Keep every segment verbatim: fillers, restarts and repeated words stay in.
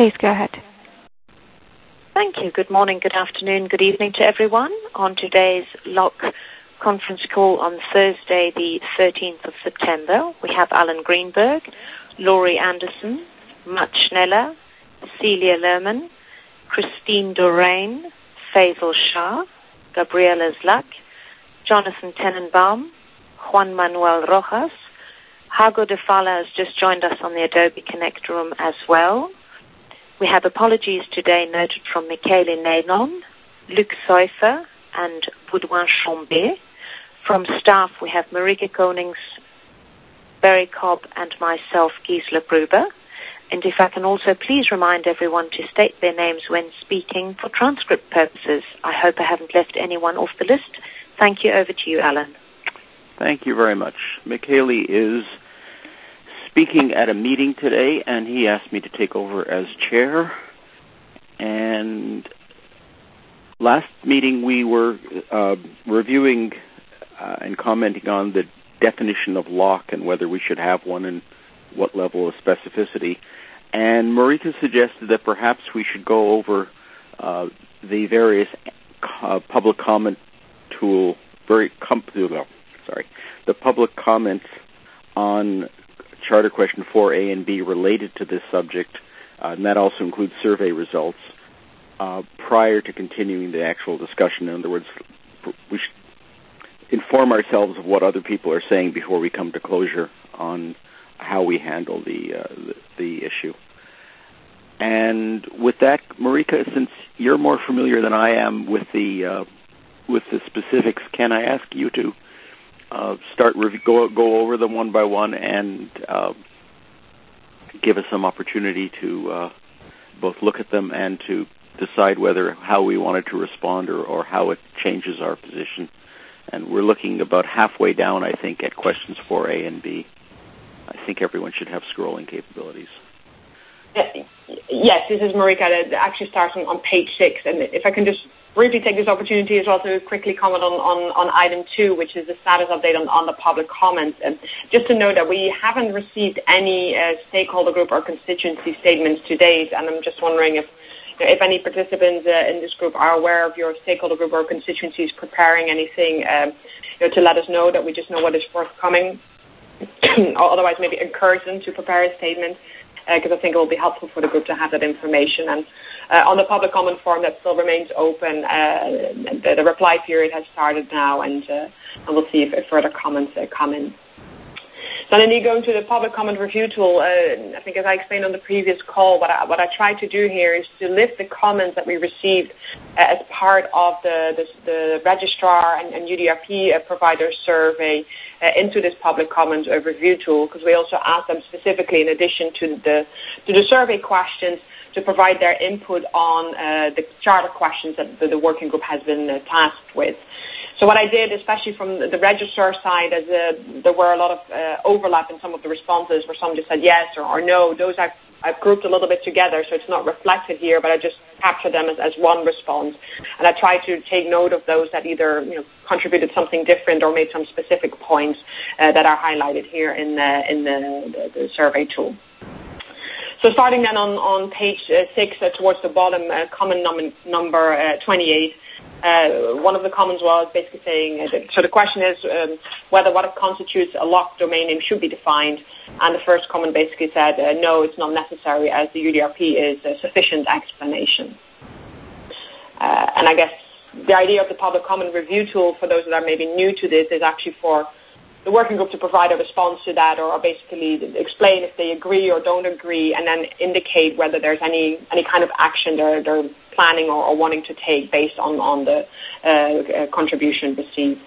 Please go ahead. Thank you. Good morning, good afternoon, good evening to everyone on today's L O C conference call on Thursday, the thirteenth of September. We have Alan Greenberg, Laurie Anderson, Matt Schneller, Celia Lerman, Christine Dorain, Faisal Shah, Gabriela Zlak, Jonathan Tenenbaum, Juan Manuel Rojas. Hago de Fala has just joined us on the Adobe Connect room as well. We have apologies today noted from Michele Nenon, Luc Seufer, and Baudouin Chambé. From staff, we have Marika Konings, Barry Cobb, and myself, Gisela Gruber. And if I can also please remind everyone to state their names when speaking for transcript purposes. I hope I haven't left anyone off the list. Thank you. Over to you, Alan. Thank you very much. Michele is speaking at a meeting today, and he asked me to take over as chair. And last meeting we were uh, reviewing uh, and commenting on the definition of L O C and whether we should have one and what level of specificity. And Marika suggested that perhaps we should go over uh, the various uh, public comment tool, very com- sorry, the public comments on Charter Question four A and B related to this subject, uh, and that also includes survey results, uh, prior to continuing the actual discussion. In other words, we should inform ourselves of what other people are saying before we come to closure on how we handle the uh, the, the issue. And with that, Marika, since you're more familiar than I am with the uh, with the specifics, can I ask you to uh, start rev- go go over them one by one and uh, give us some opportunity to uh, both look at them and to decide whether how we wanted to respond or, or how it changes our position. And we're looking about halfway down, I think, at questions four A and B. I think everyone should have scrolling capabilities. Yes, this is Marika. That actually starts on, on page six. And if I can just briefly take this opportunity as well to quickly comment on, on, on item two, which is the status update on, on the public comments. And just to note that we haven't received any uh, stakeholder group or constituency statements to date. And I'm just wondering if if any participants uh, in this group are aware of your stakeholder group or constituencies preparing anything, um, you know, to let us know that we just know what is forthcoming. Otherwise, maybe encourage them to prepare a statement, because uh, I think it will be helpful for the group to have that information. And uh, on the public comment form, that still remains open. Uh, the, the reply period has started now, and, uh, and we'll see if, if further comments uh, come in. So then you go into the public comment review tool. Uh, I think as I explained on the previous call, what I, what I tried to do here is to list the comments that we received uh, as part of the, the, the registrar and, and U D R P uh, provider survey uh, into this public comment uh, review tool, because we also asked them specifically, in addition to the, to the survey questions, to provide their input on uh, the charter questions that the, the working group has been uh, tasked with. So what I did, especially from the registrar side, as uh, there were a lot of uh, overlap in some of the responses where some just said yes or, or no, those I've, I've grouped a little bit together, so it's not reflected here, but I just captured them as, as one response. And I tried to take note of those that either you know, contributed something different or made some specific points uh, that are highlighted here in the, in the, the, the survey tool. So starting then on, on page uh, six, uh, towards the bottom, uh, comment num- number uh, twenty-eight, Uh, one of the comments was basically saying, uh, that, so the question is um, whether what constitutes a locked domain name should be defined. And the first comment basically said, uh, no, it's not necessary, as the U D R P is a sufficient explanation. Uh, and I guess the idea of the public comment review tool, for those that are maybe new to this, is actually for the working group to provide a response to that, or basically explain if they agree or don't agree, and then indicate whether there's any any kind of action they're, they're planning or, or wanting to take based on, on the uh, contribution received.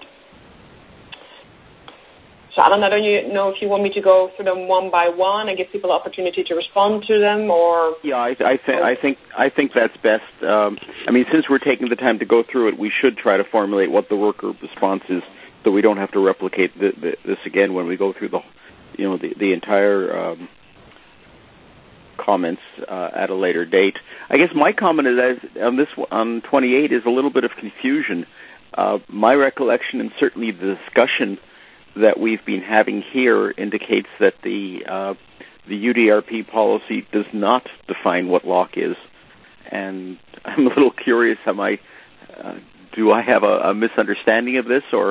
So Alan, I don't know if you want me to go through them one by one and give people an opportunity to respond to them, or yeah, I, I think I think I think that's best. Um, I mean, since we're taking the time to go through it, we should try to formulate what the work group response is, so we don't have to replicate the, the, this again when we go through the, you know, the, the entire um, comments uh, at a later date. I guess my comment is as, on this on twenty-eight is a little bit of confusion. Uh, my recollection, and certainly the discussion that we've been having here, indicates that the uh, the U D R P policy does not define what lock is, and I'm a little curious. Am I, uh, do I have a, a misunderstanding of this, or,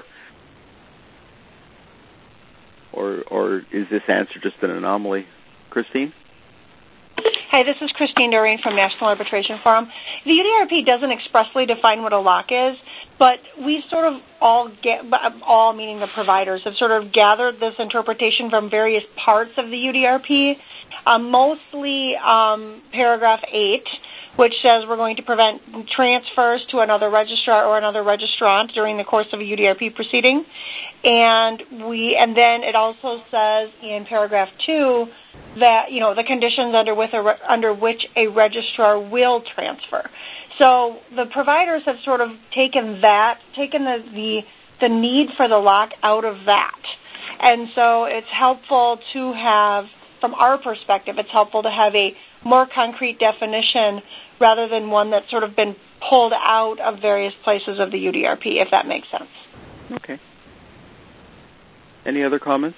or, or is this answer just an anomaly? Christine? Hi, this is Christine Doreen from National Arbitration Forum. The U D R P doesn't expressly define what a lock is, but we sort of all get, all meaning the providers, have sort of gathered this interpretation from various parts of the U D R P, uh, mostly um, paragraph eight, which says we're going to prevent transfers to another registrar or another registrant during the course of a U D R P proceeding. And we, and then it also says in paragraph two that, you know, the conditions under, with a re, under which a registrar will transfer. So the providers have sort of taken that, taken the, the, the need for the lock out of that. And so it's helpful to have, from our perspective, it's helpful to have a more concrete definition rather than one that's sort of been pulled out of various places of the U D R P, if that makes sense. Okay. Any other comments?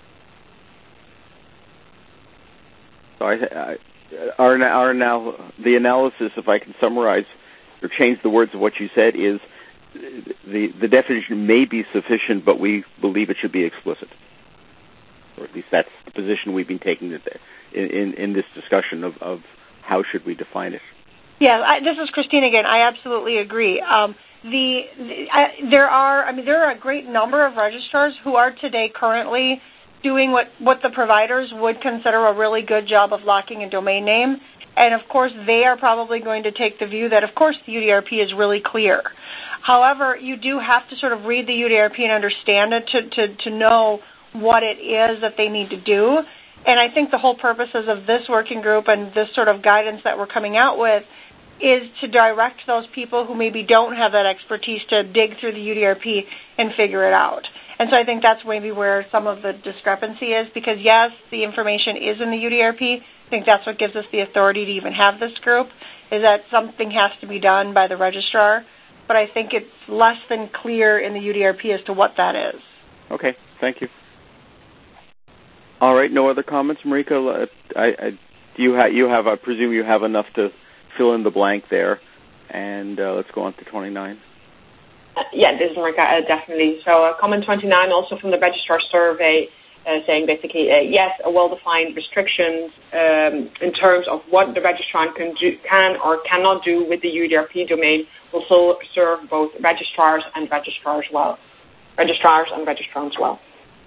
So I, I, our, our now, the analysis, if I can summarize or change the words of what you said, is the, the definition may be sufficient, but we believe it should be explicit. Or at least that's the position we've been taking in, in, in this discussion of, of how should we define it. Yeah, I, this is Christine again. I absolutely agree. Um, the, the I, there are, I mean, there are a great number of registrars who are today currently doing what, what the providers would consider a really good job of locking a domain name. And, of course, they are probably going to take the view that, of course, the U D R P is really clear. However, you do have to sort of read the U D R P and understand it to, to, to know what it is that they need to do. And I think the whole purposes of this working group and this sort of guidance that we're coming out with is to direct those people who maybe don't have that expertise to dig through the U D R P and figure it out. And so I think that's maybe where some of the discrepancy is, because, yes, the information is in the U D R P. I think that's what gives us the authority to even have this group, is that something has to be done by the registrar. But I think it's less than clear in the U D R P as to what that is. Okay, thank you. All right, no other comments, Marika? I, I, you, ha- you have, I presume you have enough to fill in the blank there, and uh, let's go on to twenty-nine. Uh, yeah, this is Marika, uh, definitely. So uh, comment twenty-nine, also from the registrar survey, uh, saying basically, uh, yes, a well-defined restrictions um, in terms of what the registrant can, do, can or cannot do with the U D R P domain will so serve both registrars and registrars well, registrars and registrants well.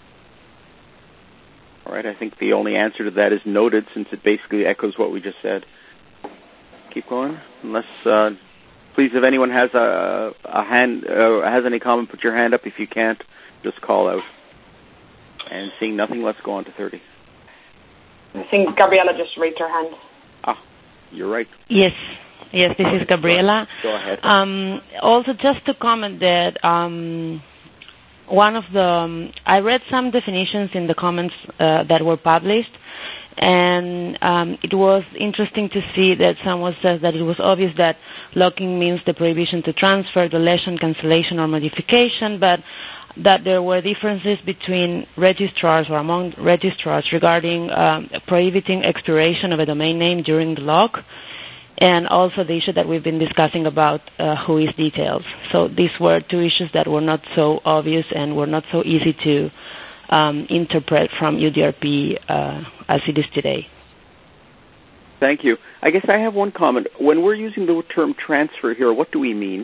All right, I think the only answer to that is noted, since it basically echoes what we just said. Keep going. Unless, uh, please, if anyone has a, a hand, uh, has any comment, put your hand up. If you can't, just call out. And seeing nothing, let's go on to thirty. I think Gabriella just raised her hand. Ah, you're right. Yes, yes, this is Gabriella. Go ahead. Um, also, just to comment that um, one of the, um, I read some definitions in the comments uh, that were published, and um, it was interesting to see that someone says that it was obvious that locking means the prohibition to transfer, deletion, cancellation, or modification, but that there were differences between registrars or among registrars regarding um, prohibiting expiration of a domain name during the lock, and also the issue that we've been discussing about uh, W H O is details. So these were two issues that were not so obvious and were not so easy to um, interpret from U D R P uh, as it is today. Thank you. I guess I have one comment. When we're using the term transfer here, what do we mean?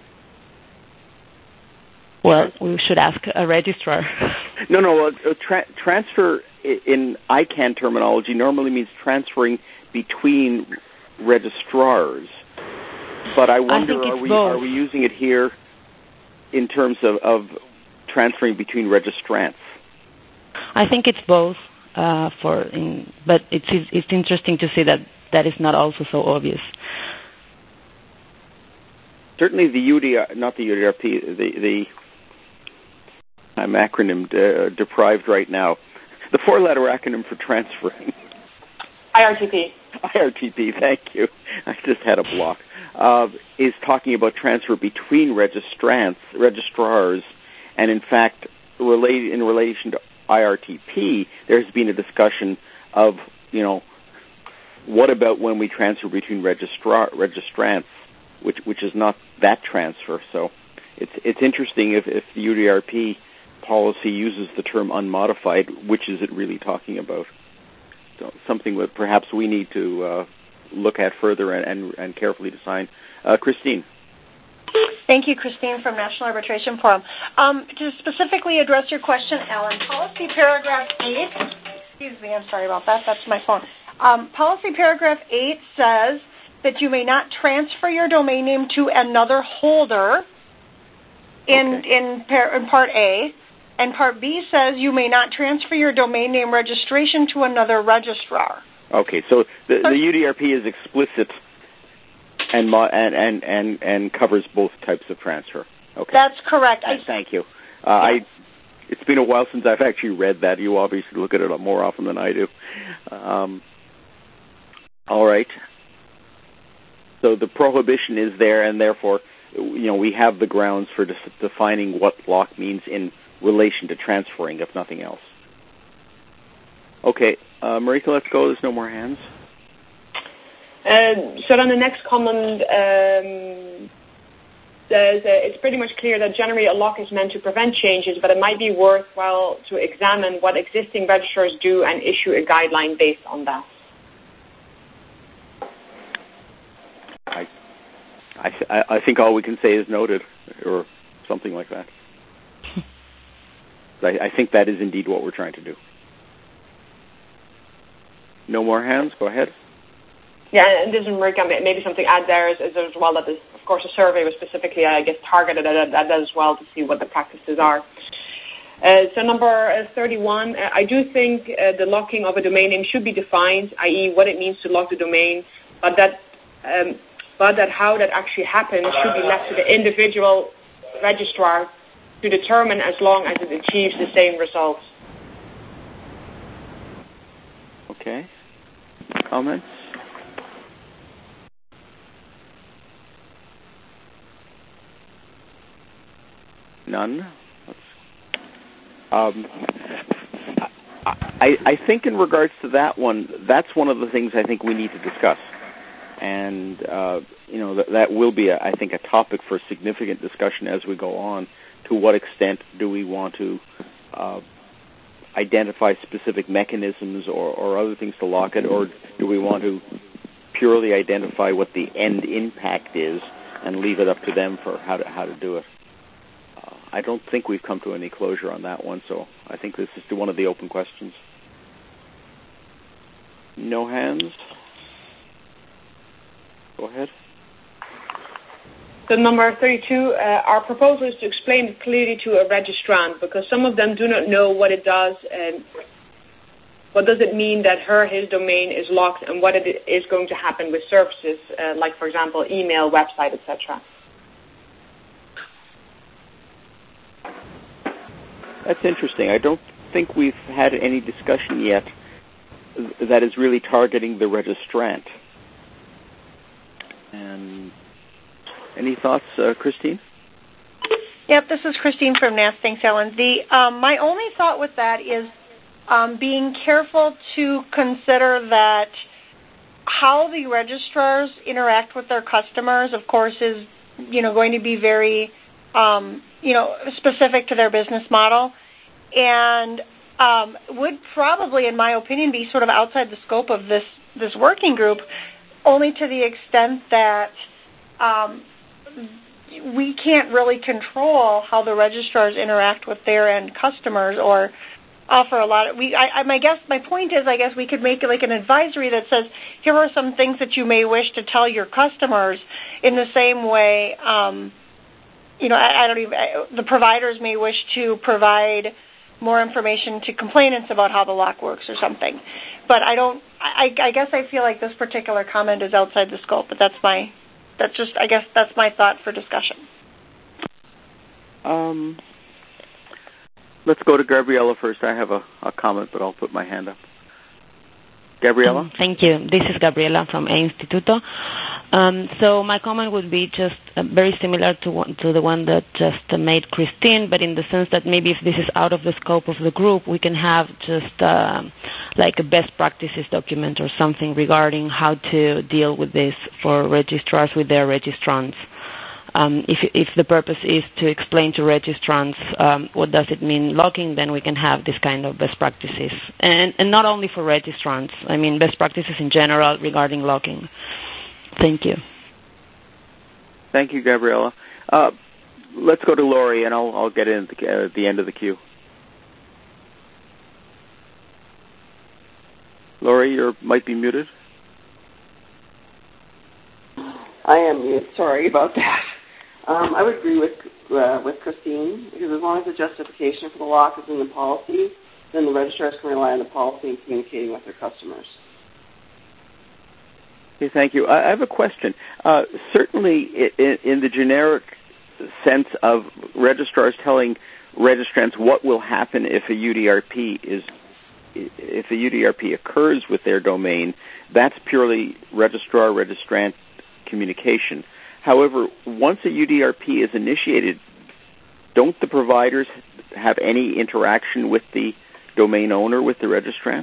Well, we should ask a registrar. No, no. Uh, tra- transfer in I CANN terminology normally means transferring between registrars. But I wonder, I are we both. are we using it here in terms of, of transferring between registrants? I think it's both. Uh, for, in, but it's it's interesting to see that that is not also so obvious. Certainly, the U D R, not the U D R P, the the I'm acronym uh, deprived right now. The four-letter acronym for transferring. I R T P. I R T P, thank you. I just had a block. Uh, is talking about transfer between registrants, registrars, and in fact, relate, in relation to I R T P, there has been a discussion of, you know, what about when we transfer between registrar registrants, which which is not that transfer. So it's it's interesting if, if the U D R P policy uses the term unmodified, which is it really talking about? So something that perhaps we need to uh, look at further and, and, and carefully define. Uh, Christine. Thank you, Christine from National Arbitration Forum. Um, to specifically address your question, Alan, policy paragraph eight, excuse me, I'm sorry about that, that's my phone. Um, policy paragraph eight says that you may not transfer your domain name to another holder in, okay. in, par, in Part A, and Part B says you may not transfer your domain name registration to another registrar. Okay, so the, the U D R P is explicit and, and and and and covers both types of transfer. Okay, that's correct. I, Thank you. Uh, yeah. I. It's been a while since I've actually read that. You obviously look at it more often than I do. Um, all right. So the prohibition is there, and therefore, you know, we have the grounds for de- defining what lock means in relation to transferring, if nothing else. Okay, uh, Marika, let's go. There's no more hands. Uh, so then the next comment um, says uh, it's pretty much clear that generally a lock is meant to prevent changes, but it might be worthwhile to examine what existing registrars do and issue a guideline based on that. I, I, I think all we can say is noted, or something like that. I, I think that is indeed what we're trying to do. No more hands? Go ahead. Yeah, and this is Marika, maybe something to add there is, is as well that, this, of course, the survey was specifically, I guess, targeted at that as well to see what the practices are. Uh, so number uh, thirty-one, uh, I do think uh, the locking of a domain name should be defined, that is what it means to lock the domain, but that, um, but that how that actually happens should be left to the individual registrar to determine as long as it achieves the same results. Okay. Comments? None. Um, I, I think in regards to that one, that's one of the things I think we need to discuss. And, uh, you know, that, that will be, a, I think, a topic for significant discussion as we go on. To what extent do we want to uh, identify specific mechanisms or, or other things to lock it, or do we want to purely identify what the end impact is and leave it up to them for how to, how to do it? Uh, I don't think we've come to any closure on that one, so I think this is one of the open questions. No hands? Go ahead. So number thirty-two, uh, our proposal is to explain it clearly to a registrant, because some of them do not know what it does and what does it mean that her, his domain is locked, and what it is going to happen with services, uh, like, for example, email, website, et cetera. That's interesting. I don't think we've had any discussion yet that is really targeting the registrant. And any thoughts, uh, Christine? Yep, this is Christine from N A S. Thanks, Ellen. The, um, my only thought with that is um, being careful to consider that how the registrars interact with their customers, of course, is you know going to be very um, you know specific to their business model, and um, would probably, in my opinion, be sort of outside the scope of this this working group, only to the extent that um, we can't really control how the registrars interact with their end customers or offer a lot of, we, I, I, my guess, my point is, I guess we could make it like an advisory that says, here are some things that you may wish to tell your customers in the same way, um, you know, I, I don't even, I, the providers may wish to provide more information to complainants about how the lock works or something. But I don't, I, I guess I feel like this particular comment is outside the scope, but that's my, that's just, I guess that's my thought for discussion. Um, let's go to Gabriella first. I have a, a comment, but I'll put my hand up. Gabriela? Um, thank you. This is Gabriela from E-Instituto. Um, so my comment would be just uh, very similar to one, to the one that just uh, made Christine, but in the sense that maybe if this is out of the scope of the group, we can have just uh, like a best practices document or something regarding how to deal with this for registrars with their registrants. Um, if, if the purpose is to explain to registrants um, what does it mean locking, then we can have this kind of best practices. And, and not only for registrants, I mean best practices in general regarding locking. Thank you. Thank you, Gabriela. Uh, let's go to Lori, and I'll, I'll get in at the, uh, at the end of the queue. Lori, you might be muted. I am muted. Sorry about that. Um, I would agree with uh, with Christine, because as long as the justification for the lock is in the policy, then the registrars can rely on the policy in communicating with their customers. Okay, thank you. I have a question. Uh, certainly, in, in the generic sense of registrars telling registrants what will happen if a U D R P is if a U D R P occurs with their domain, that's purely registrar-registrant communication. However, once a U D R P is initiated, don't the providers have any interaction with the domain owner, with the registrant?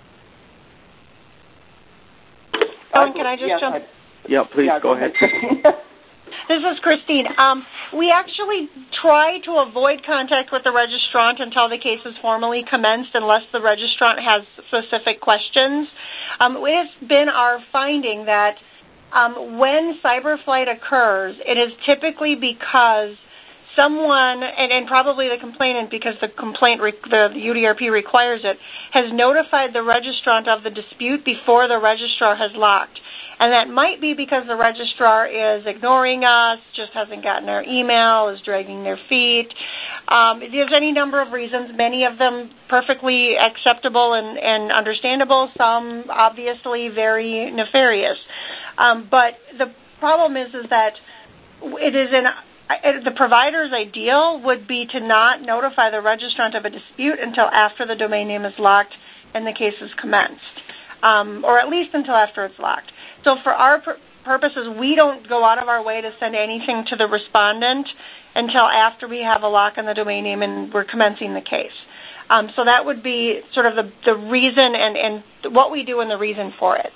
Oh, can I just yes, jump? I, yeah, please yeah, go, go ahead. ahead. This is Christine. Um, we actually try to avoid contact with the registrant until the case is formally commenced, unless the registrant has specific questions. Um, it has been our finding that um, when cyberflight occurs, it is typically because someone, and, and probably the complainant, because the complaint, re- the U D R P requires it, has notified the registrant of the dispute before the registrar has locked. And that might be because the registrar is ignoring us, just hasn't gotten our email, is dragging their feet. Um, there's any number of reasons, many of them perfectly acceptable and, and understandable, some obviously very nefarious. Um, but the problem is, is that it is in the provider's ideal would be to not notify the registrant of a dispute until after the domain name is locked and the case is commenced, um, or at least until after it's locked. So for our pur- purposes, we don't go out of our way to send anything to the respondent until after we have a lock on the domain name and we're commencing the case. Um, so that would be sort of the, the reason and, and what we do and the reason for it.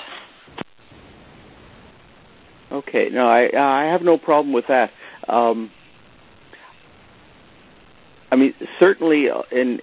Okay, no, I I have no problem with that. Um, I mean, certainly, in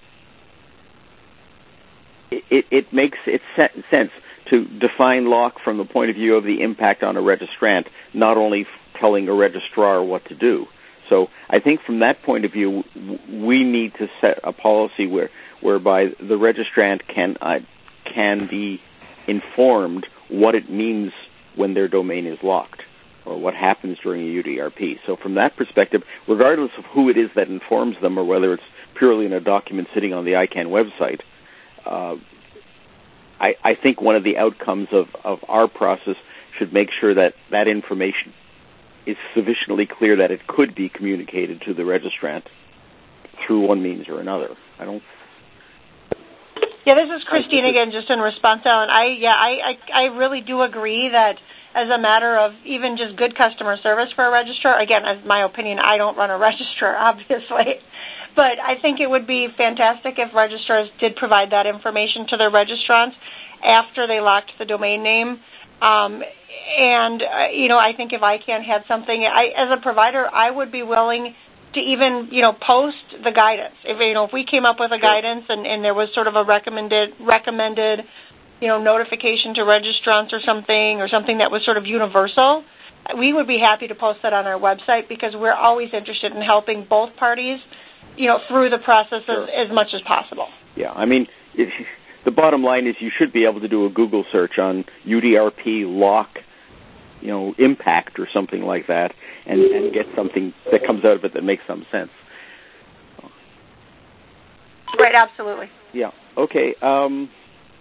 it, it makes it sense to define lock from the point of view of the impact on a registrant, not only telling a registrar what to do. So I think from that point of view, we need to set a policy where whereby the registrant can uh, can be informed what it means when their domain is locked, or what happens during a U D R P. So from that perspective, regardless of who it is that informs them, or whether it's purely in a document sitting on the I CANN website, uh, I, I think one of the outcomes of, of our process should make sure that that information is sufficiently clear that it could be communicated to the registrant through one means or another. I don't... Yeah, this is Christine again, just in response to Ellen. I, yeah, I, I, I really do agree that as a matter of even just good customer service for a registrar, again, as my opinion, I don't run a registrar, obviously, but I think it would be fantastic if registrars did provide that information to their registrants after they locked the domain name. Um, and, uh, you know, I think if I CANN had something, I, as a provider, I would be willing to even, you know, post the guidance. If, you know, if we came up with a guidance and, and there was sort of a recommended, recommended, you know, notification to registrants or something, or something that was sort of universal, we would be happy to post that on our website, because we're always interested in helping both parties, you know, through the process Sure. as, as much as possible. Yeah, I mean, it, the bottom line is you should be able to do a Google search on U D R P lock, you know, impact or something like that, and, and get something that comes out of it that makes some sense. Right, absolutely. Yeah, okay. Um,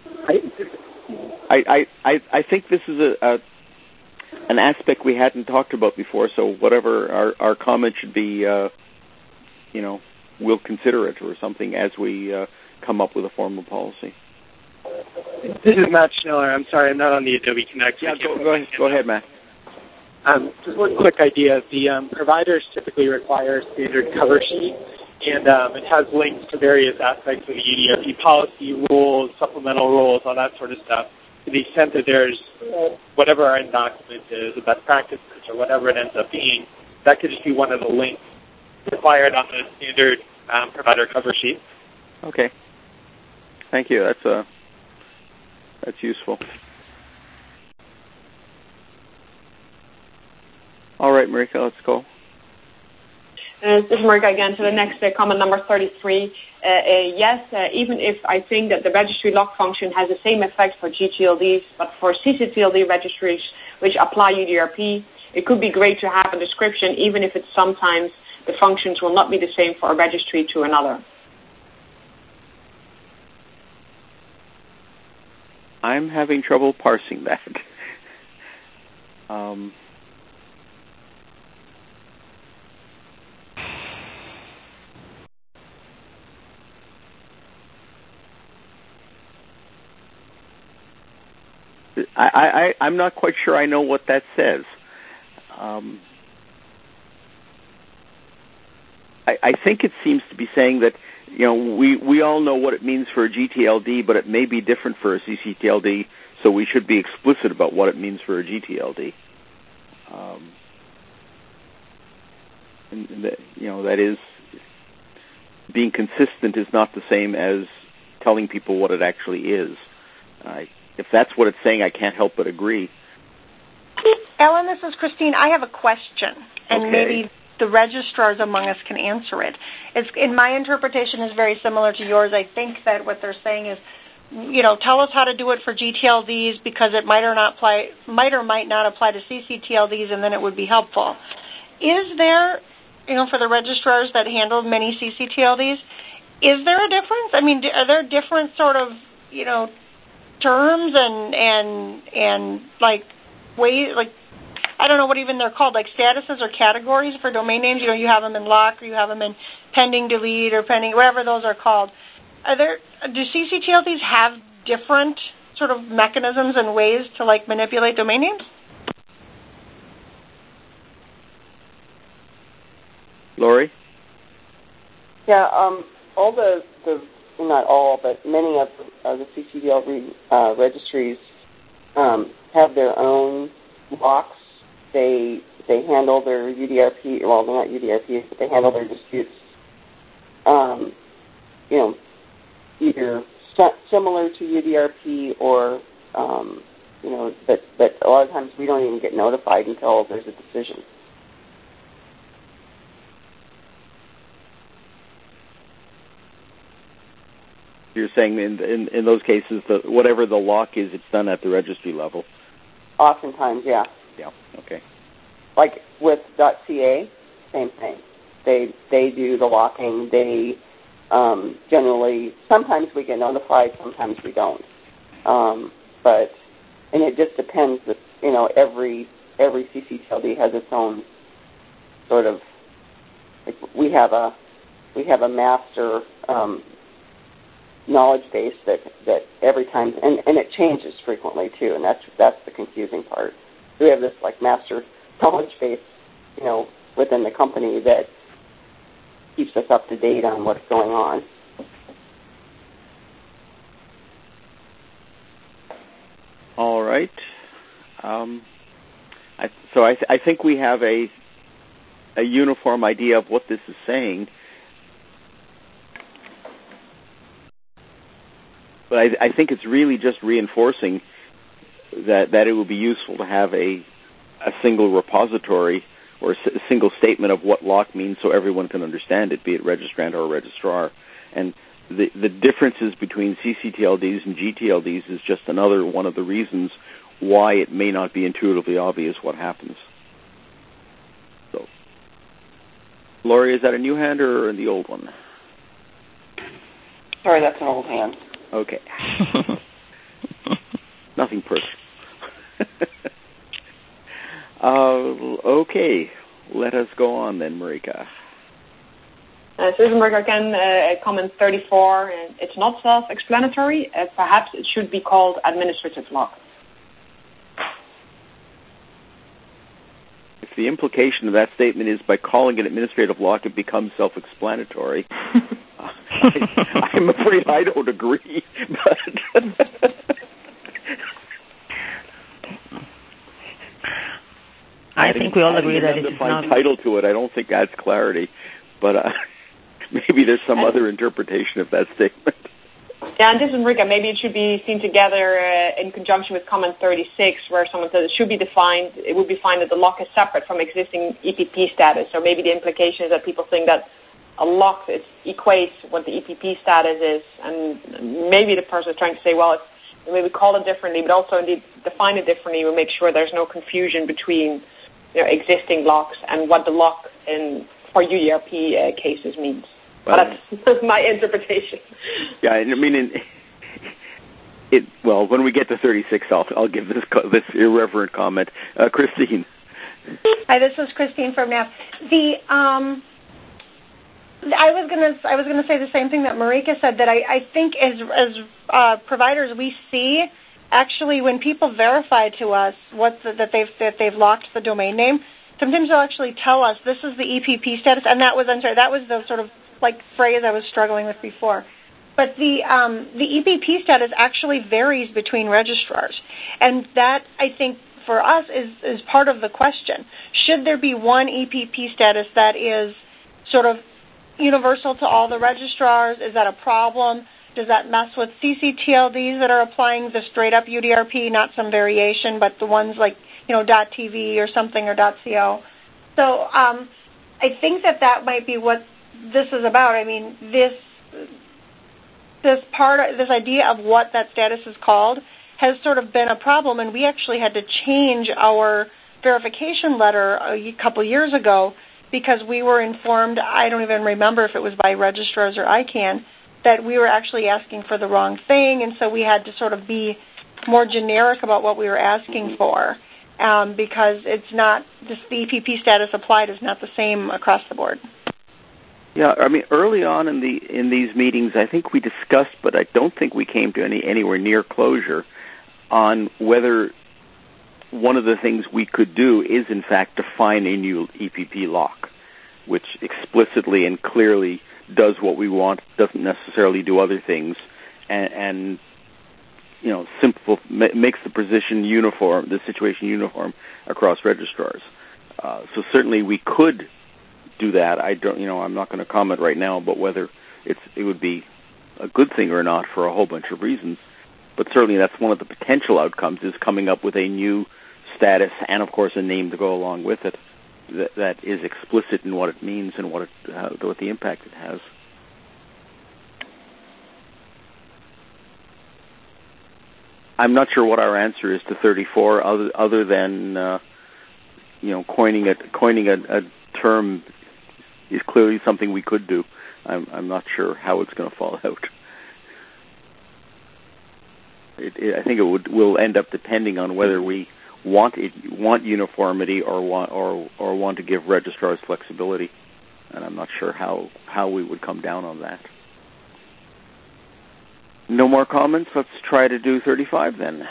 I, I, I, I think this is a, a an aspect we hadn't talked about before, so whatever our, our comment should be, uh, you know, we'll consider it or something as we uh, come up with a formal policy. This is Matt Schneller. I'm sorry, I'm not on the Adobe Connect. Yeah, go, go, ahead, go ahead, Matt. Um, just one quick idea. The um, providers typically require a standard cover sheet, and um, it has links to various aspects of the U D R P policy, rules, supplemental rules, all that sort of stuff. To the extent that there's whatever our end document is, a best practices, or whatever it ends up being, that could just be one of the links required on the standard um, provider cover sheet. Okay. Thank you. That's uh, that's useful. All right, Marika, let's go. Uh, this is Marika again. To the next uh, comment, number thirty-three. Uh, uh, yes, uh, even if I think that the registry lock function has the same effect for G T L Ds, but for C C T L D registries which apply U D R P, it could be great to have a description, even if it's sometimes the functions will not be the same for a registry to another. I'm having trouble parsing that. um, I, I, I'm not quite sure I know what that says. Um, I, I think it seems to be saying that, you know, we, we all know what it means for a G T L D, but it may be different for a C C T L D, so we should be explicit about what it means for a G T L D. Um, and that, you know, that is, being consistent is not the same as telling people what it actually is. I If that's what it's saying, I can't help but agree. Ellen, this is Christine. I have a question, and okay. maybe the registrars among us can answer it. It's, in my interpretation, is very similar to yours. I think that what they're saying is, you know, tell us how to do it for G T L Ds because it might or not apply, might or might not apply to C C T L Ds, and then it would be helpful. Is there, you know, for the registrars that handle many C C T L Ds, is there a difference? I mean, are there different sort of, you know, terms and and and like ways, like I don't know what even they're called, like statuses or categories for domain names? You know, you have them in lock, or you have them in pending delete, or pending, whatever those are called. Are there, do C C T L Ds have different sort of mechanisms and ways to like manipulate domain names? Lori? Yeah, um, all the, the well, not all, but many of uh, the C C T L D uh, registries um, have their own locks. They they handle their U D R P, well, they're not U D R Ps, but they handle their disputes, um, you know, either similar to U D R P or, um, you know, but, but a lot of times we don't even get notified until there's a decision. You're saying in, in in those cases, that whatever the lock is, it's done at the registry level? Oftentimes, yeah. Yeah, okay. Like with .ca, same thing. They they do the locking. They um, generally, sometimes we get notified, sometimes we don't. Um, but, and it just depends that, you know, every every C C T L D has its own sort of, like we have a, we have a master um, knowledge base that, that every time, and, and it changes frequently too, and that's that's the confusing part. We have this like master knowledge base, you know, within the company that keeps us up to date on what's going on. All right. Um, I, so I, th- I think we have a a uniform idea of what this is saying. But I, I think it's really just reinforcing that, that it would be useful to have a a single repository or a, s- a single statement of what lock means so everyone can understand it, be it registrant or registrar. And the, the differences between C C T L Ds and G T L Ds is just another one of the reasons why it may not be intuitively obvious what happens. So, Laurie, is that a new hand or the old one? Sorry, that's an old hand. Okay. Nothing personal. uh, okay, let us go on then, Marika. Uh, Susan Berger again, uh, comment thirty-four, uh, it's not self-explanatory. Uh, perhaps it should be called administrative lock. If the implication of that statement is by calling it administrative lock, it becomes self-explanatory, I, I'm afraid I don't agree. But I think we all agree that it is not. The title to it, I don't think adds clarity, but uh, maybe there's some other interpretation of that statement. Yeah, and this is Marika. Maybe it should be seen together uh, in conjunction with comment thirty-six, where someone says it should be defined. It would be defined that the lock is separate from existing E P P status. So maybe the implication is that people think that a lock it equates what the E P P status is, and maybe the person is trying to say, well, if maybe call it differently, but also indeed define it differently. We'll make sure there's no confusion between you know, existing locks and what the lock in for U D R P uh, cases means. Well, that's my interpretation. Yeah, I mean, in, it, well, when we get to thirty-six, I'll, I'll give this this irreverent comment. Uh, Christine. Hi, this is Christine from N A F. The um, I was gonna I was gonna say the same thing that Marika said. That I, I think as as uh, providers we see actually when people verify to us what the, that they've that they've locked the domain name. Sometimes they'll actually tell us this is the E P P status, and that was I'm sorry that was the sort of like phrase I was struggling with before. But the um, the E P P status actually varies between registrars, and that I think for us is is part of the question. Should there be one E P P status that is sort of universal to all the registrars? Is that a problem? Does that mess with C C T L Ds that are applying the straight up U D R P, not some variation, but the ones like you know .tv or something or .co? So um, I think that that might be what this is about. I mean, this this part, this idea of what that status is called has sort of been a problem, and we actually had to change our verification letter a couple years ago because we were informed, I don't even remember if it was by registrars or I CANN, that we were actually asking for the wrong thing, and so we had to sort of be more generic about what we were asking for um, because it's not, just the E P P status applied is not the same across the board. Yeah, I mean, early on in the in these meetings, I think we discussed, but I don't think we came to any anywhere near closure on whether one of the things we could do is, in fact, define a new E P P lock, which explicitly and clearly does what we want, doesn't necessarily do other things, and, and you know, simple ma- makes the position uniform, the situation uniform across registrars. Uh, so certainly we could do that. I don't, you know, I'm not going to comment right now about whether it's it would be a good thing or not for a whole bunch of reasons. But certainly that's one of the potential outcomes is coming up with a new status and, of course, a name to go along with it that, that is explicit in what it means and what it, uh, what the impact it has. I'm not sure what our answer is to thirty-four, other other than uh, you know, coining a coining a, a term is clearly something we could do. I'm, I'm not sure how it's going to fall out. It, it, I think it would will end up depending on whether we want it, want uniformity or want or or want to give registrars flexibility, and I'm not sure how how we would come down on that. No more comments. Let's try to do thirty-five then.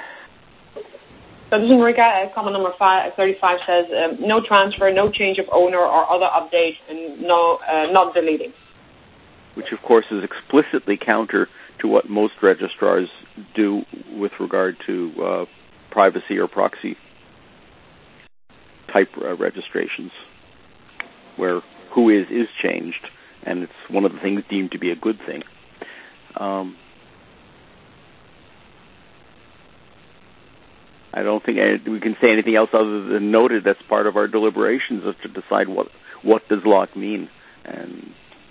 So this is Marika. Comment number five, thirty-five says um, no transfer, no change of owner or other update, and no uh, not deleting. Which, of course, is explicitly counter to what most registrars do with regard to uh, privacy or proxy type uh, registrations, where who is is changed, and it's one of the things deemed to be a good thing. Um, I don't think we can say anything else other than noted that's part of our deliberations is to decide what what does lock mean, and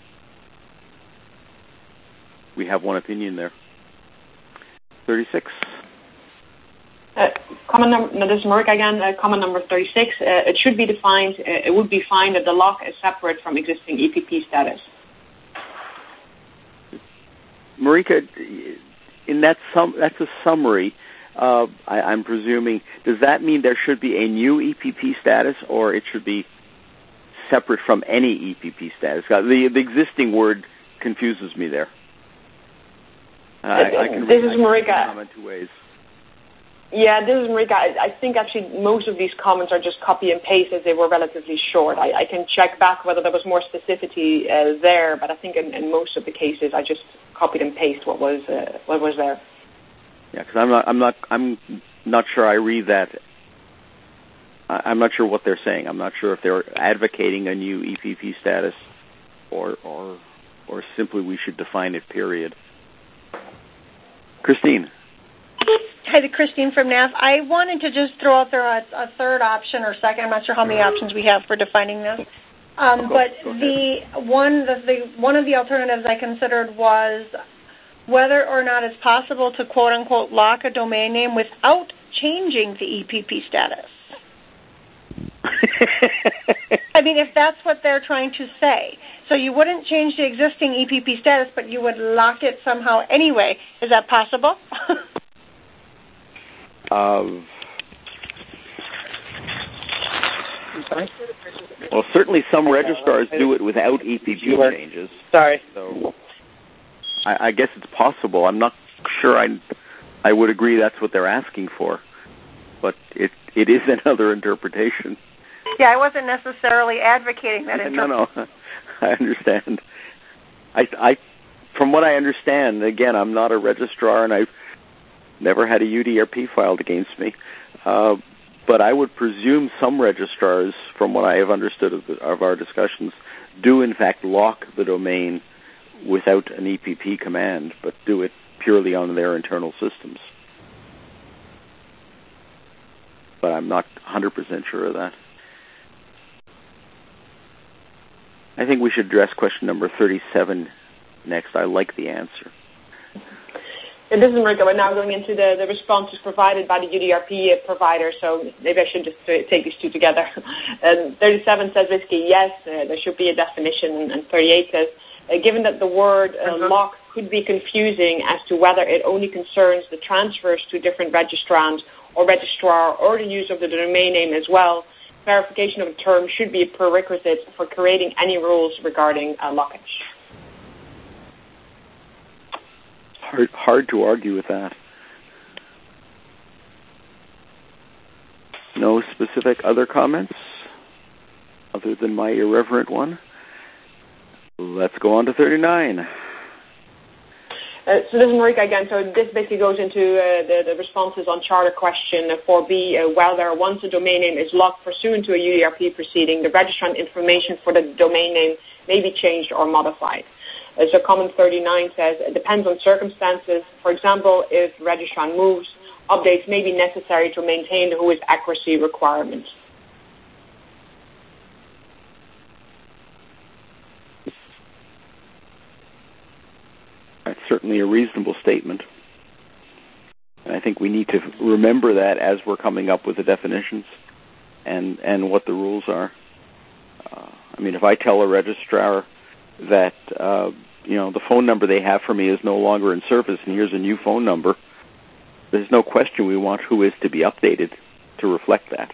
we have one opinion there. thirty-six. Uh, comment number, no, this is Marika again. Uh, comment number thirty-six. Uh, it should be defined. Uh, it would be fine that the lock is separate from existing E P P status. Marika, in that sum, that's a summary. Uh, I, I'm presuming, does that mean there should be a new E P P status, or it should be separate from any E P P status. The, the existing word confuses me there. Uh, I, I can, this I is Marika. comment two ways. Yeah, this is Marika. I, I think actually most of these comments are just copy and paste as they were relatively short. I, I can check back whether there was more specificity uh, there, but I think in, in most of the cases I just copied and pasted what was uh, what was there. Yeah, because I'm not, I'm not, I'm not sure I read that. I'm not sure what they're saying. I'm not sure if they're advocating a new E P P status, or or or simply we should define it. Period. Christine. Hi, the Christine from N A F. I wanted to just throw out there a, a third option or second. I'm not sure how many options we have for defining this. Um, go, but go the one, the, the one of the alternatives I considered was whether or not it's possible to quote unquote lock a domain name without changing the E P P status. I mean, if that's what they're trying to say. So you wouldn't change the existing E P P status, but you would lock it somehow anyway. Is that possible? um, well, certainly some registrars do it without E P P changes. Sorry. So I, I guess it's possible. I'm not sure I, I would agree that's what they're asking for, but it it is another interpretation. Yeah, I wasn't necessarily advocating that interpretation. No, no, I understand. I, I, from what I understand, again, I'm not a registrar, and I've never had a U D R P filed against me. Uh, but I would presume some registrars, from what I have understood of, the, of our discussions, do in fact lock the domain without an E P P command, but do it purely on their internal systems. But I'm not one hundred percent sure of that. I think we should address question number thirty-seven next. I like the answer. And this is Marika. We're now going into the, the responses provided by the U D R P provider, so maybe I should just take these two together. um, thirty-seven says basically yes, uh, there should be a definition, and thirty-eight says, uh, given that the word uh, uh-huh. lock could be confusing as to whether it only concerns the transfers to different registrants or registrar or the use of the domain name as well, clarification of the term should be a prerequisite for creating any rules regarding uh, lockage. Hard, hard to argue with that. No specific other comments other than my irreverent one? Let's go on to thirty-nine. Uh, so this is Marika again. So this basically goes into uh, the, the responses on Charter question four B. Uh, while there once a domain name is locked pursuant to a U D R P proceeding, the registrant information for the domain name may be changed or modified. Uh, so comment thirty-nine says it depends on circumstances. For example, if registrant moves, updates may be necessary to maintain the who is accuracy requirements. That's certainly a reasonable statement. And I think we need to remember that as we're coming up with the definitions and, and what the rules are. Uh, I mean, if I tell a registrar that, uh, you know, the phone number they have for me is no longer in service and here's a new phone number, there's no question we want who is to be updated to reflect that.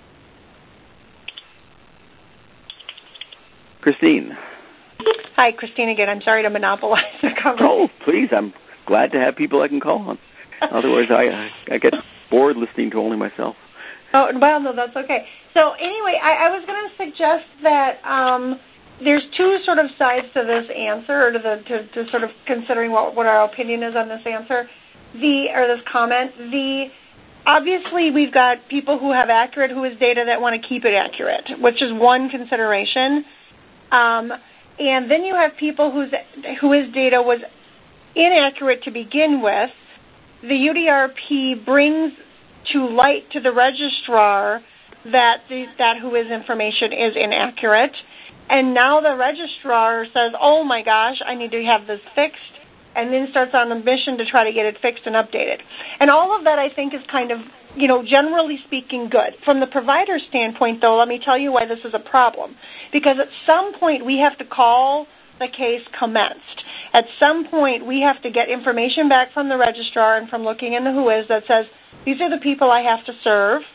Christine. Hi, Christine again. I'm sorry to monopolize the conversation. Oh, please. I'm glad to have people I can call on. Otherwise, I I get bored listening to only myself. Oh, well, no, that's okay. So anyway, I, I was going to suggest that um, there's two sort of sides to this answer, or to, the, to, to sort of considering what, what our opinion is on this answer, the or this comment. The obviously, we've got people who have accurate who is data that want to keep it accurate, which is one consideration. Um, And then you have people whose whose data was inaccurate to begin with. The U D R P brings to light to the registrar that the, that who is information is inaccurate. And now the registrar says, oh my gosh, I need to have this fixed, and then starts on a mission to try to get it fixed and updated. And all of that, I think, is kind of, you know, generally speaking, good. From the provider standpoint, though, let me tell you why this is a problem. Because at some point, we have to call the case commenced. At some point, we have to get information back from the registrar and from looking in the who is that says, these are the people I have to serve.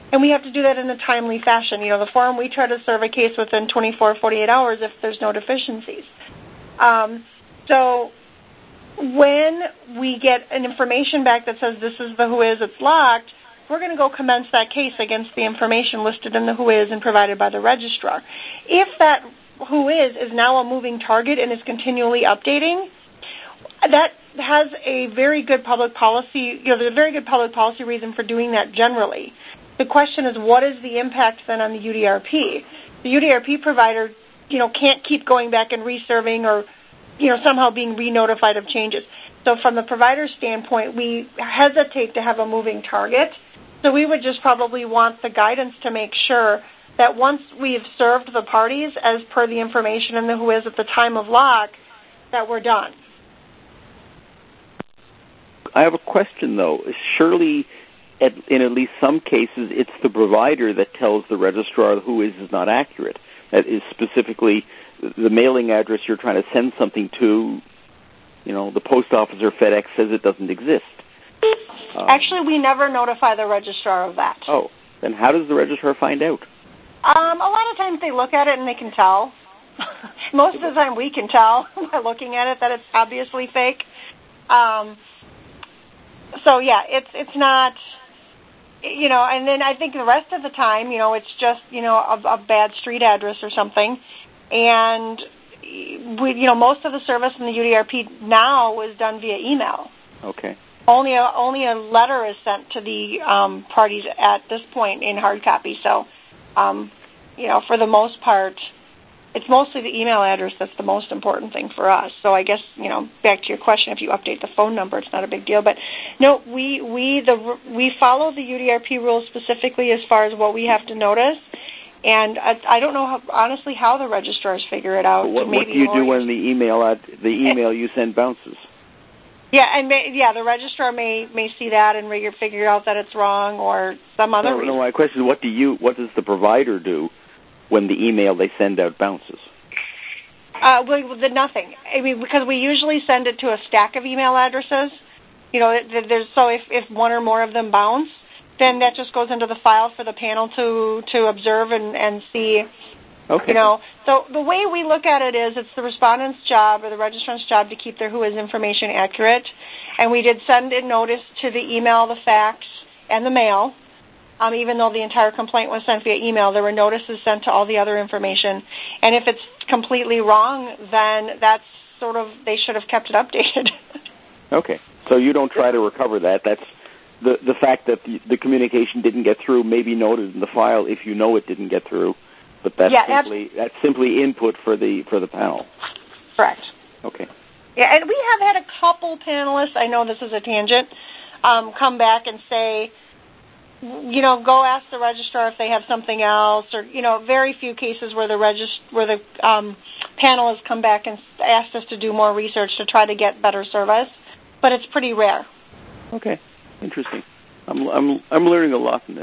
And we have to do that in a timely fashion. You know, the forum, we try to serve a case within twenty-four, forty-eight hours if there's no deficiencies. Um, so when we get an information back that says this is the WHOIS, it's locked, we're going to go commence that case against the information listed in the WHOIS and provided by the registrar. If that WHOIS is now a moving target and is continually updating, that has a very good public policy, you know, there's a very good public policy reason for doing that generally. The question is, what is the impact then on the U D R P? The U D R P provider, you know, can't keep going back and reserving or, you know, somehow being re-notified of changes. So from the provider's standpoint, we hesitate to have a moving target. So we would just probably want the guidance to make sure that once we've served the parties as per the information in the WHOIS at the time of lock, that we're done. I have a question, though. Surely, at, in at least some cases, it's the provider that tells the registrar the WHOIS is not accurate. That is specifically the mailing address you're trying to send something to. You know, the post office or FedEx says it doesn't exist. Um, Actually, we never notify the registrar of that. Oh, then how does the registrar find out? Um, a lot of times they look at it and they can tell. Most of the time we can tell by looking at it that it's obviously fake. Um, so, yeah, it's it's not, you know, and then I think the rest of the time, you know, it's just, you know, a, a bad street address or something. And, we, you know, most of the service in the U D R P now is done via email. Okay. Only a, only a letter is sent to the um, parties at this point in hard copy. So, um, you know, for the most part, it's mostly the email address that's the most important thing for us. So I guess, you know, back to your question, if you update the phone number, it's not a big deal. But no, we we the we follow the U D R P rules specifically as far as what we have to notice. And I, I don't know, how, honestly, how the registrars figure it out. What, Maybe what do you do when the email ad, the email you send bounces? Yeah, and may, yeah, the registrar may may see that and figure out that it's wrong or some other no, reason. No, my question is, what do you, what does the provider do when the email they send out bounces? Uh, well, the nothing. I mean, because we usually send it to a stack of email addresses. You know, there's so if, if one or more of them bounce, then that just goes into the file for the panel to to observe and, and see. Okay. You know, so the way we look at it is it's the respondent's job or the registrant's job to keep their WHOIS information accurate. And we did send a notice to the email, the fax, and the mail. Um, even though the entire complaint was sent via email, there were notices sent to all the other information. And if it's completely wrong, then that's sort of, they should have kept it updated. Okay. So you don't try to recover that. That's the the fact that the, the communication didn't get through may be noted in the file if you know it didn't get through. But that's yeah, simply abs- that's simply input for the for the panel. Correct. Okay. Yeah, and we have had a couple panelists, I know this is a tangent, um, come back and say, you know, go ask the registrar if they have something else, or, you know, very few cases where the regist- where the um, panel has come back and asked us to do more research to try to get better service, but it's pretty rare. Okay, interesting. I'm I'm I'm learning a lot in this.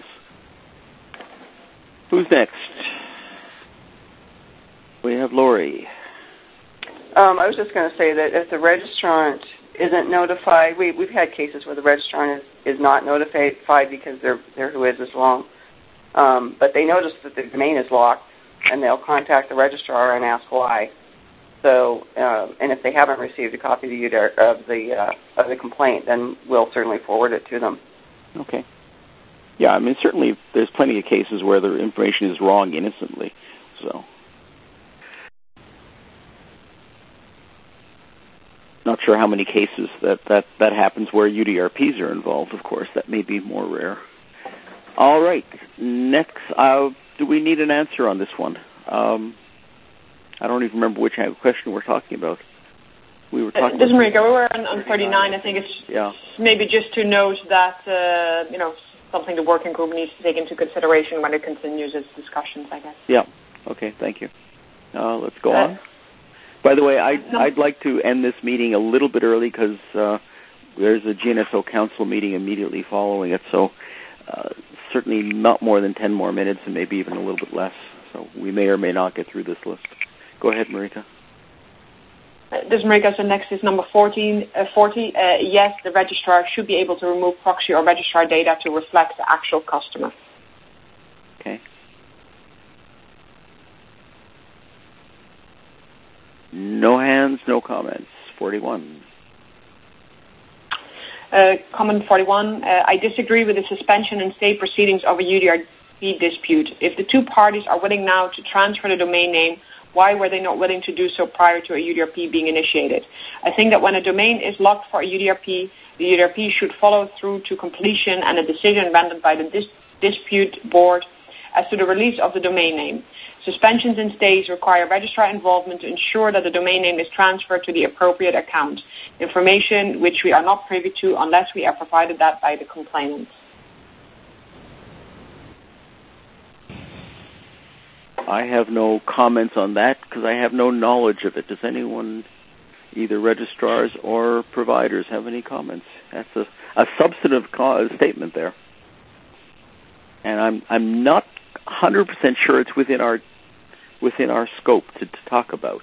Who's next? We have Lori. Um, I was just going to say that if the registrant isn't notified, we, we've had cases where the registrant is, is not notified because their their WHOIS is wrong. Um, but they notice that the domain is locked, and they'll contact the registrar and ask why. So, um, and if they haven't received a copy of the U D R, of the uh, of the complaint, then we'll certainly forward it to them. Okay. Yeah, I mean, certainly there's plenty of cases where the information is wrong innocently. So, not sure how many cases that, that, that happens where U D R Ps are involved, of course. That may be more rare. All right. Next, uh, do we need an answer on this one? Um, I don't even remember which question we're talking about. We were talking. This is Marika. We were on, on thirty-nine. I think it's yeah. maybe just to note that uh, you know something the working group needs to take into consideration when it continues its discussions, I guess. Yeah. Okay. Thank you. Uh, let's go uh, on. By the way, I'd, no. I'd like to end this meeting a little bit early because uh, there's a G N S O Council meeting immediately following it. So uh, certainly not more than ten more minutes, and maybe even a little bit less. So we may or may not get through this list. Go ahead, Marika. Uh, this is Marika. So next is number fourteen, uh, forty. Uh, yes, the registrar should be able to remove proxy or registrar data to reflect the actual customer. Okay. No hands, no comments. forty-one. Uh, comment forty-one, uh, I disagree with the suspension and stay proceedings of a U D R P dispute. If the two parties are willing now to transfer the domain name, why were they not willing to do so prior to a U D R P being initiated? I think that when a domain is locked for a U D R P, the U D R P should follow through to completion and a decision rendered by the dis- dispute board as to the release of the domain name. Suspensions and stays require registrar involvement to ensure that the domain name is transferred to the appropriate account, information which we are not privy to unless we are provided that by the complainant. I have no comments on that because I have no knowledge of it. Does anyone, either registrars or providers, have any comments? That's a, a substantive co- statement there. And I'm I'm not one hundred percent sure it's within our within our scope to, to talk about.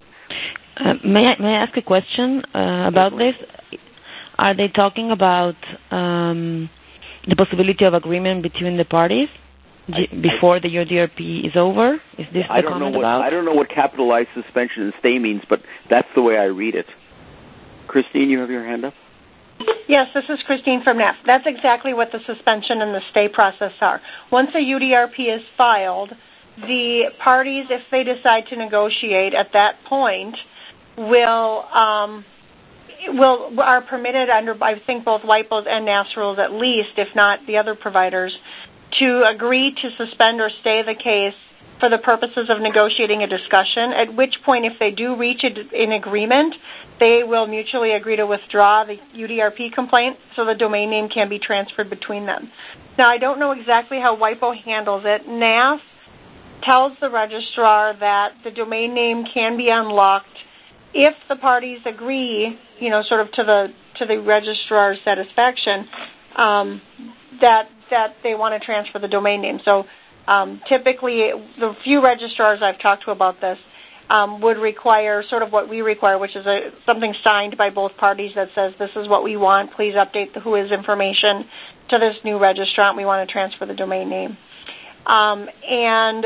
Uh, may I may I ask a question uh, about this? Are they talking about um, the possibility of agreement between the parties I, before I, the U D R P is over? Is this I the don't comment know what, about? I don't know what capitalized suspension and stay means, but that's the way I read it. Christine, you have your hand up? Yes, this is Christine from N A F. That's exactly what the suspension and the stay process are. Once a U D R P is filed, the parties, if they decide to negotiate at that point, will um, will are permitted under, I think, both WIPO's and N A F's rules at least, if not the other providers, to agree to suspend or stay the case for the purposes of negotiating a discussion, at which point, if they do reach an agreement, they will mutually agree to withdraw the U D R P complaint so the domain name can be transferred between them. Now, I don't know exactly how WIPO handles it. N A F tells the registrar that the domain name can be unlocked if the parties agree, you know, sort of to the to the registrar's satisfaction, um, that that they want to transfer the domain name. So um, typically, the few registrars I've talked to about this um, would require sort of what we require, which is a, something signed by both parties that says, this is what we want, please update the who is information to this new registrant, we want to transfer the domain name. Um, and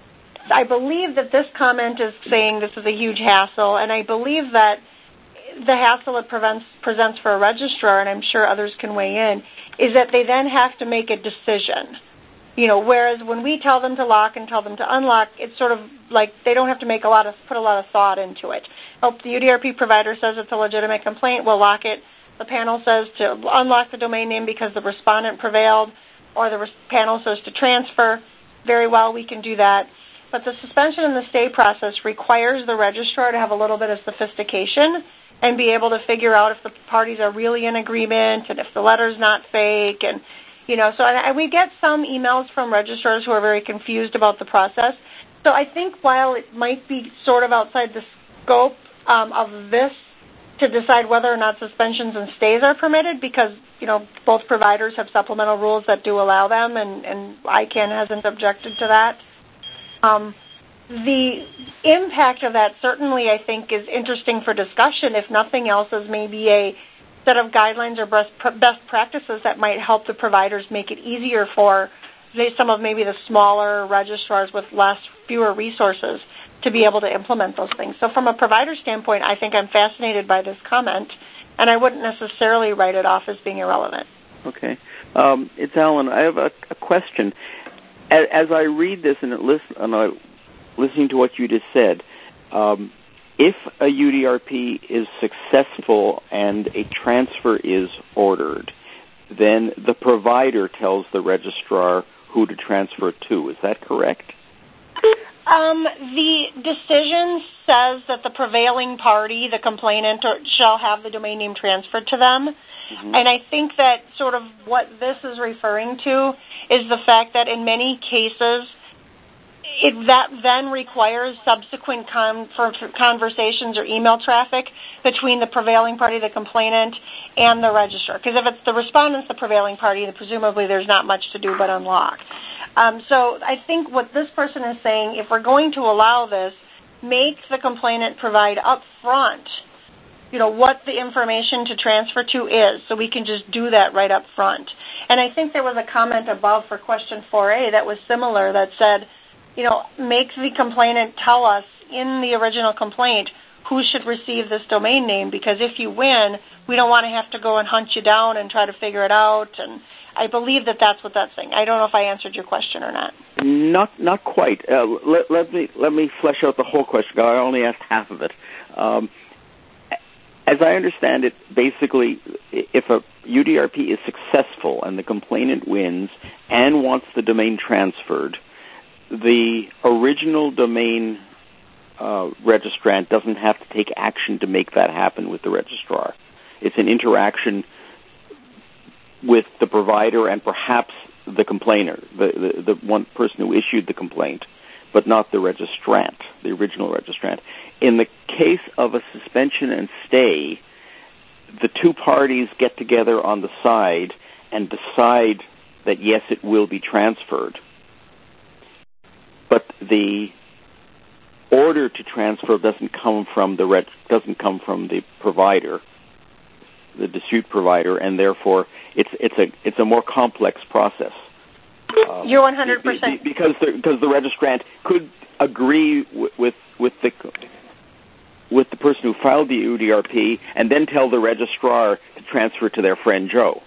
I believe that this comment is saying this is a huge hassle, and I believe that the hassle it prevents, presents for a registrar, and I'm sure others can weigh in, is that they then have to make a decision. You know, whereas when we tell them to lock and tell them to unlock, it's sort of like they don't have to make a lot of put a lot of thought into it. Oh, the U D R P provider says it's a legitimate complaint, we'll lock it. The panel says to unlock the domain name because the respondent prevailed, or the res- panel says to transfer. Very well, we can do that. But the suspension and the stay process requires the registrar to have a little bit of sophistication and be able to figure out if the parties are really in agreement and if the letter's not fake. And, you know, so and we get some emails from registrars who are very confused about the process. So I think while it might be sort of outside the scope um, of this to decide whether or not suspensions and stays are permitted, because, you know, both providers have supplemental rules that do allow them, and, and I C A N hasn't objected to that. Um, the impact of that certainly, I think, is interesting for discussion, if nothing else, as maybe a set of guidelines or best, best practices that might help the providers make it easier for some of maybe the smaller registrars with less, fewer resources to be able to implement those things. So from a provider standpoint, I think I'm fascinated by this comment, and I wouldn't necessarily write it off as being irrelevant. Okay. Um, it's Alan. I have a, a question. As, as I read this and, it listen, and I, listening to what you just said, um, if a U D R P is successful and a transfer is ordered, then the provider tells the registrar who to transfer to. Is that correct? Um, the decision says that the prevailing party, the complainant, or, shall have the domain name transferred to them. Mm-hmm. And I think that sort of what this is referring to is the fact that in many cases, it, that then requires subsequent con- for, for conversations or email traffic between the prevailing party, the complainant, and the registrar. Because if it's the respondent's the prevailing party, then presumably there's not much to do but unlock. Um, so I think what this person is saying, if we're going to allow this, make the complainant provide up front you know, what the information to transfer to is, so we can just do that right up front. And I think there was a comment above for question four A that was similar that said, you know, make the complainant tell us in the original complaint who should receive this domain name, because if you win, we don't want to have to go and hunt you down and try to figure it out. And I believe that that's what that's saying. I don't know if I answered your question or not. Not not quite. Uh, let, let me let me flesh out the whole question. I only asked half of it. Um, as I understand it, basically, if a U D R P is successful and the complainant wins and wants the domain transferred, the original domain uh, registrant doesn't have to take action to make that happen with the registrar. It's an interaction with the provider and perhaps the complainer, the, the, the one person who issued the complaint, but not the registrant, the original registrant. In the case of a suspension and stay, the two parties get together on the side and decide that, yes, it will be transferred. But the order to transfer doesn't come from the reg- doesn't come from the provider, the dispute provider, and therefore it's it's a it's a more complex process. Um, You're one hundred percent because the because the registrant could agree with with, with the with the person who filed the U D R P and then tell the registrar to transfer to their friend Joe.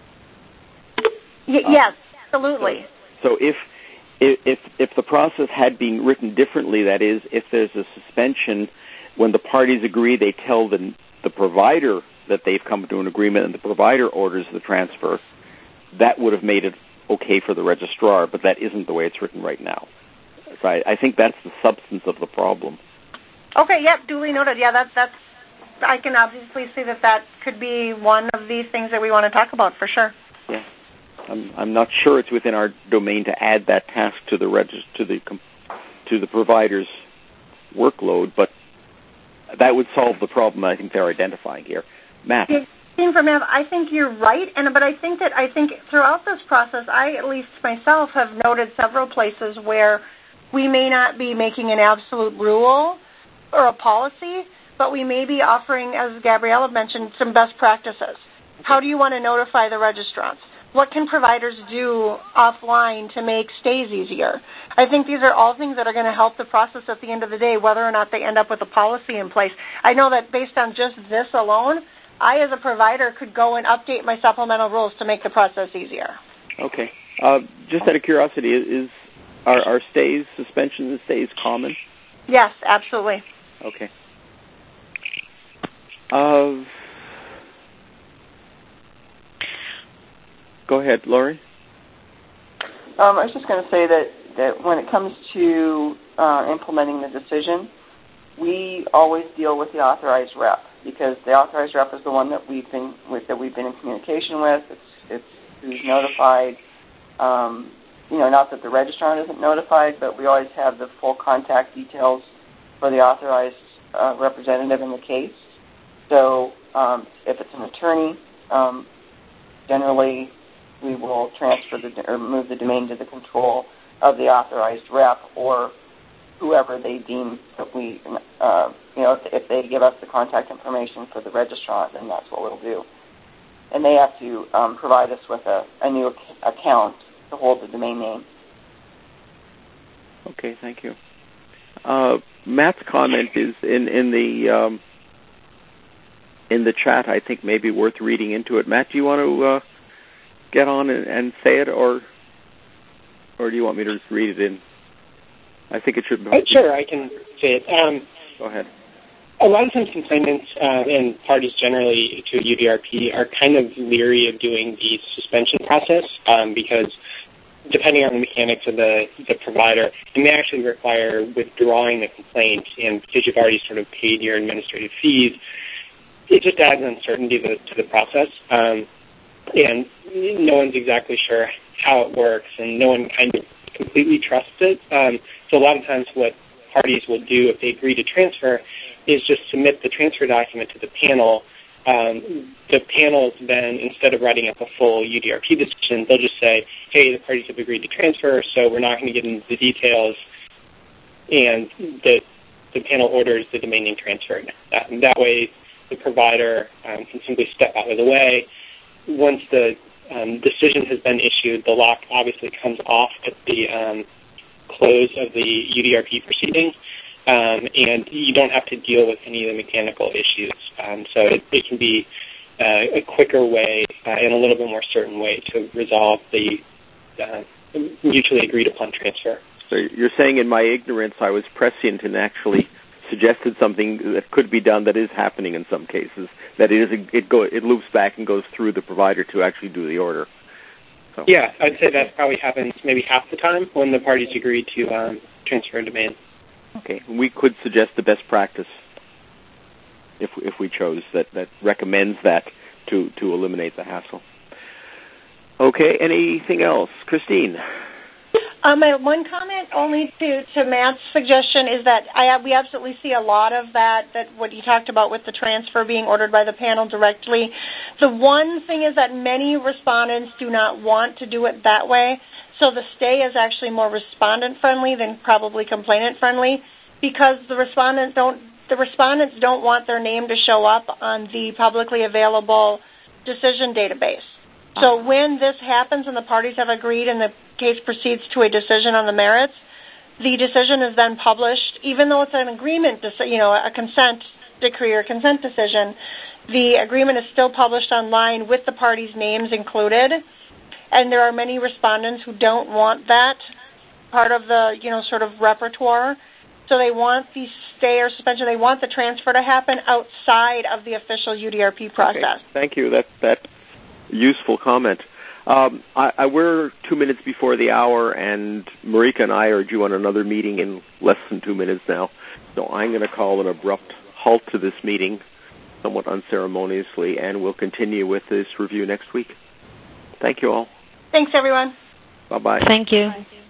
Y- yes, absolutely. So, so if if if the process had been written differently, that is, if there's a suspension, when the parties agree, they tell the the provider that they've come to an agreement and the provider orders the transfer, that would have made it okay for the registrar, but that isn't the way it's written right now. So I, I think that's the substance of the problem. Okay, yep, duly noted. Yeah, that, that's, I can obviously see that that could be one of these things that we want to talk about for sure. Yeah. I'm, I'm not sure it's within our domain to add that task to the regis- to the to the provider's workload, but that would solve the problem I think they're identifying here. Matt. From Matt, I think you're right, and but I think that I think throughout this process, I at least myself have noted several places where we may not be making an absolute rule or a policy, but we may be offering, as Gabriella mentioned, some best practices. How do you want to notify the registrants? What can providers do offline to make stays easier? I think these are all things that are going to help the process at the end of the day, whether or not they end up with a policy in place. I know that based on just this alone, I, as a provider, could go and update my supplemental rules to make the process easier. Okay. Uh, just out of curiosity, is are, are stays, suspensions and stays common? Yes, absolutely. Okay. Uh, go ahead, Lori. Um, I was just going to say that, that when it comes to uh, implementing the decision, we always deal with the authorized rep, because the authorized rep is the one that we've been with, that we've been in communication with. It's, it's who's notified. Um, you know, not that the registrant isn't notified, but we always have the full contact details for the authorized uh, representative in the case. So um, if it's an attorney, um, generally we will transfer the or move the domain to the control of the authorized rep or whoever they deem that we, uh, you know, if, if they give us the contact information for the registrant, then that's what we'll do. And they have to um, provide us with a, a new ac- account to hold the domain name. Okay, thank you. Uh, Matt's comment is in, in the um, in the chat. I think maybe worth reading into it. Matt, do you want to uh, get on and, and say it, or or do you want me to just read it in? I think it should be. Oh, sure, I can say it. Um, Go ahead. A lot of times complainants uh, and parties generally to a U D R P are kind of leery of doing the suspension process um, because depending on the mechanics of the, the provider, it may actually require withdrawing the complaint, and because you've already sort of paid your administrative fees, it just adds uncertainty to, to the process. Um, and no one's exactly sure how it works, and no one kind of completely trusts it. Um, so a lot of times what parties will do if they agree to transfer is just submit the transfer document to the panel. Um, the panels then, instead of writing up a full U D R P decision, they'll just say, hey, the parties have agreed to transfer, so we're not going to get into the details, and the, the panel orders the domain name transferred. That, that way the provider um, can simply step out of the way. Once the um, decision has been issued, the lock obviously comes off at the um, close of the U D R P proceeding, um, and you don't have to deal with any of the mechanical issues. Um, so it, it can be uh, a quicker way uh, and a little bit more certain way to resolve the uh, mutually agreed upon transfer. So you're saying in my ignorance I was prescient and actually suggested something that could be done that is happening in some cases, that it, is, it, go, it loops back and goes through the provider to actually do the order. So. Yeah, I'd say that probably happens maybe half the time when the parties agree to um, transfer a domain. Okay, we could suggest the best practice if if we chose that, that recommends that to, to eliminate the hassle. Okay, anything else? Christine? Um, my one comment only to, to Matt's suggestion is that I, we absolutely see a lot of that, that what you talked about with the transfer being ordered by the panel directly. The one thing is that many respondents do not want to do it that way, so the stay is actually more respondent-friendly than probably complainant-friendly, because the respondents don't, the respondents don't want their name to show up on the publicly available decision database. So when this happens and the parties have agreed and the case proceeds to a decision on the merits, the decision is then published, even though it's an agreement, you know, a consent decree or consent decision, the agreement is still published online with the parties' names included. And there are many respondents who don't want that part of the, you know, sort of repertoire. So they want the stay or suspension, they want the transfer to happen outside of the official U D R P process. Okay. Thank you. That that useful comment. Um, I, I, we're two minutes before the hour, and Marika and I are due on another meeting in less than two minutes now. So I'm going to call an abrupt halt to this meeting, somewhat unceremoniously, and we'll continue with this review next week. Thank you all. Thanks, everyone. Bye-bye. Thank you. Bye.